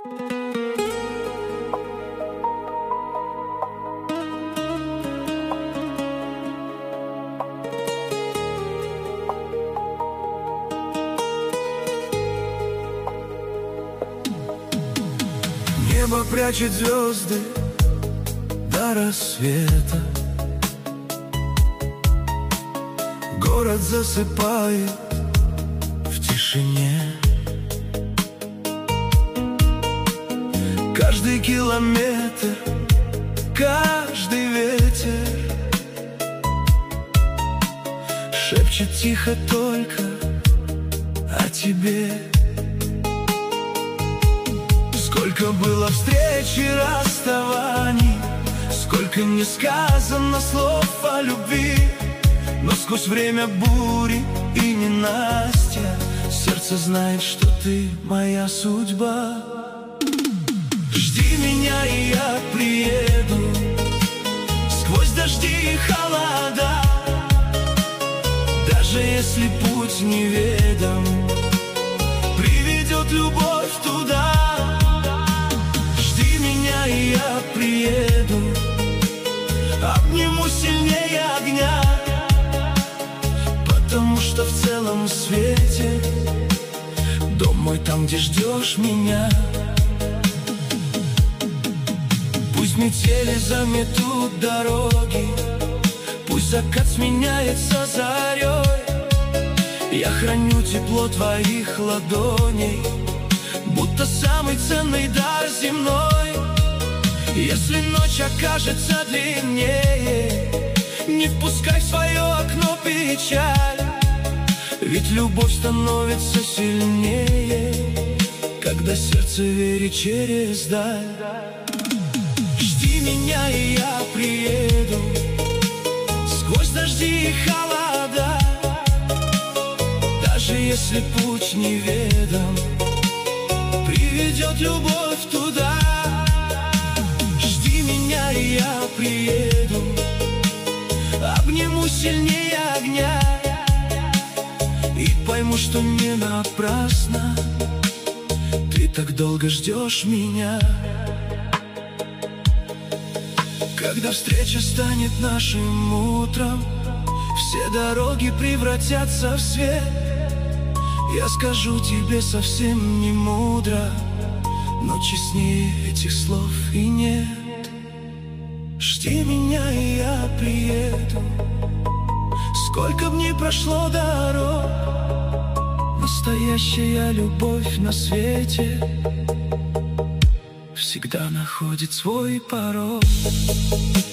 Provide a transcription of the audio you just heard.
Небо прячет звезды до рассвета, город засыпает в тишине. Каждый километр, каждый ветер шепчет тихо только о тебе. Сколько было встреч и расставаний, сколько не сказано слов о любви, но сквозь время бури и ненастья сердце знает, что ты моя судьба. Жди меня, и я приеду сквозь дожди и холода, даже если путь неведом, приведет любовь туда. И я приеду, обниму сильнее огня, потому что в целом свете дом мой там, где ждешь меня. Пусть метели заметут дороги, пусть закат сменяется зарей, я храню тепло твоих ладоней, будто самый ценный дар земной. Если ночь окажется длиннее, не впускай в свое окно печаль, ведь любовь становится сильнее, когда сердце верит через даль. Жди меня, и я приеду сквозь дожди и холода, даже если путь неведом, приведет любовь туда. И я приеду, обниму сильнее огня, и пойму, что не напрасно ты так долго ждешь меня. Когда встреча станет нашим утром, все дороги превратятся в свет, я скажу тебе совсем не мудро, но честнее этих слов и нет. Жди меня, и я приеду, сколько б ни прошло дорог, настоящая любовь на свете всегда находит свой порог.